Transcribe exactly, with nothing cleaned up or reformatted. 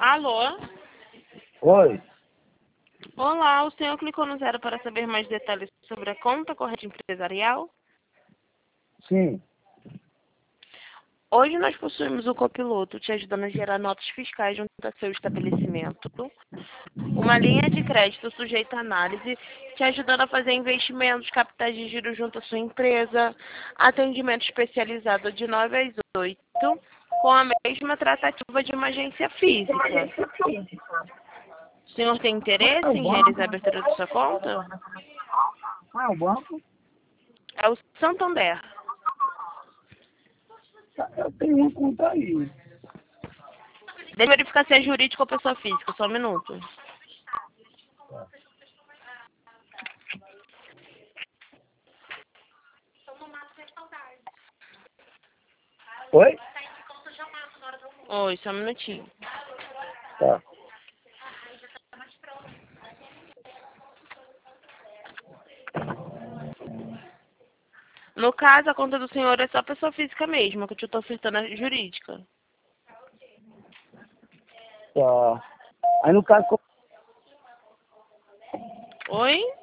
Alô? Oi. Olá, o senhor clicou no zero para saber mais detalhes sobre a conta corrente empresarial? Sim. Hoje nós possuímos o copiloto te ajudando a gerar notas fiscais junto ao seu estabelecimento, uma linha de crédito sujeita à análise, te ajudando a fazer investimentos, capitais de giro junto à sua empresa, atendimento especializado de nove às oito, com a mesma tratativa de uma agência física. O senhor tem interesse em realizar a abertura da sua conta? Ah, é o banco? É o Santander. Eu tenho uma conta aí. Deve verificar se é jurídico ou pessoa física, só um minuto. Oi? Oi, só um minutinho. Tá. No caso, a conta do senhor é só pessoa física mesmo, que eu te estou ofertando a jurídica. Tá. Aí no caso, Oi?